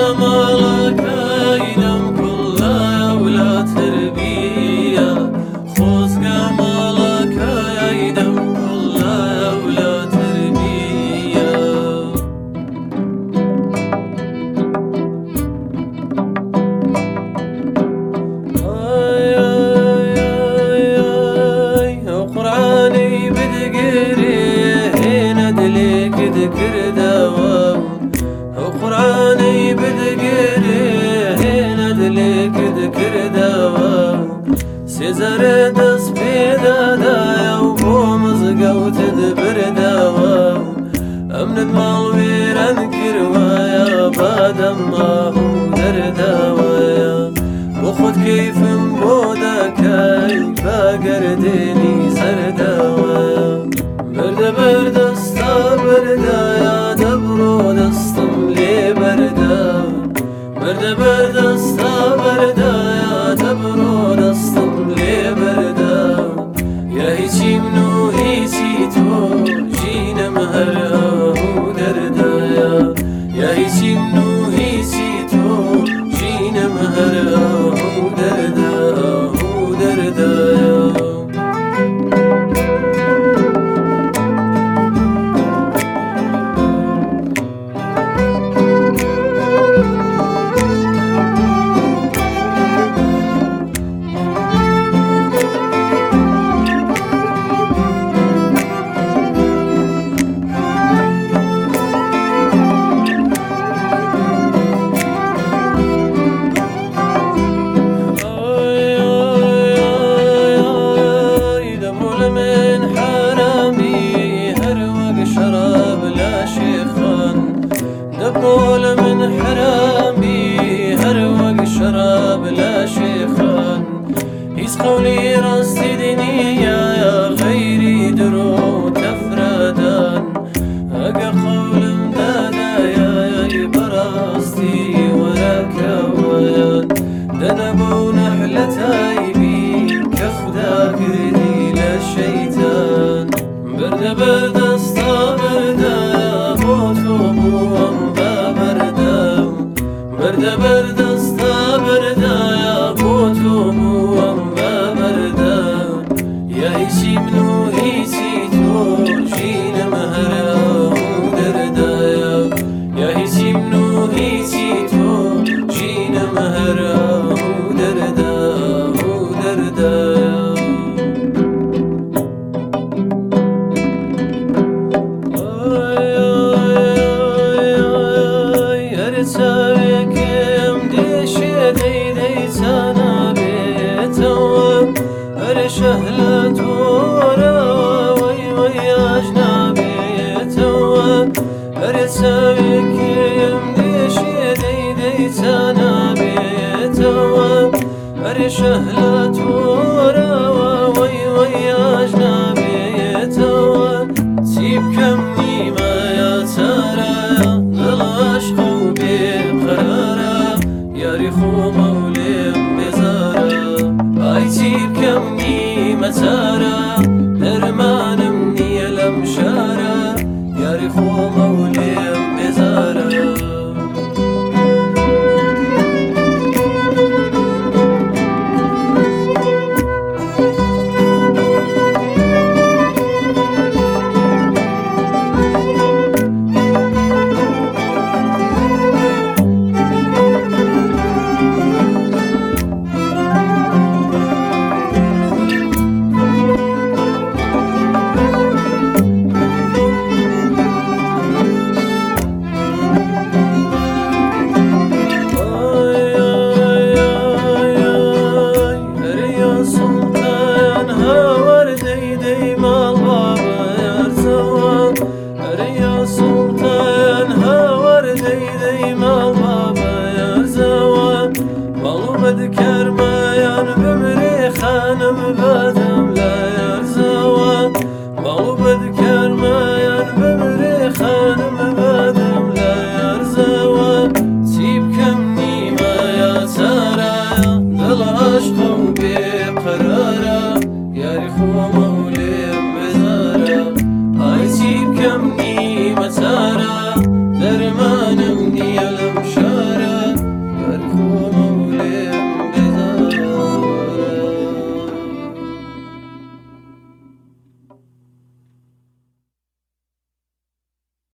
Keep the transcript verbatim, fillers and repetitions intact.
مالك ايدم كلها ولا تربية خوز مالك ايدم كلها ولا تربية اي اي اي اي قرآني بدقري هنا دليك ذكر دواو قرآني بدقري هنا دليك ذكر دواو سيزر دس بيدا دايا وبومز قو تدبر دواو امن المال ويران كروايا بادم ما هو در دوايا وخد كيف مبودا كاي باقرديني سر دوايا برد برد استا بردايا دبرو دستم لي بردا برد برد استا بردايا دبرو دستم لي بردا يا هيچي منو هيچي تو جينم هر اهو دردايا يا هيچي منو هيچي تو جينم هر اهو دردا اهو دردايا دبول من حرامي هروق شراب لا شيخان هيس قولي راستي دنيا يا غيري درو تفردان اقا قولم دادا يا براستي ولا كوان دنبو نحلتاي بي كخدا قردي للشيطان برد برد استا بردا بوتو بوام برد برد استا بردا يا بوتو بوام بردا يا هيچي منو هيچي تو جينم هر اهو دردايا يا هيچي منو هيچي تو جينم هر اهو دردا اهو دردايا شهلة ورا وي وي أجنبي توا أرسلك يمديش يدي دي تنابي توا أرشهلة ورا وي وي أجنبي توا سيب كمني ما يا ترى العشق بقرارة يا ريخو مولي بزارة أي سيب كمني مسارة درمان مني الأمشارة يا ريخو مولي بزارة Kerman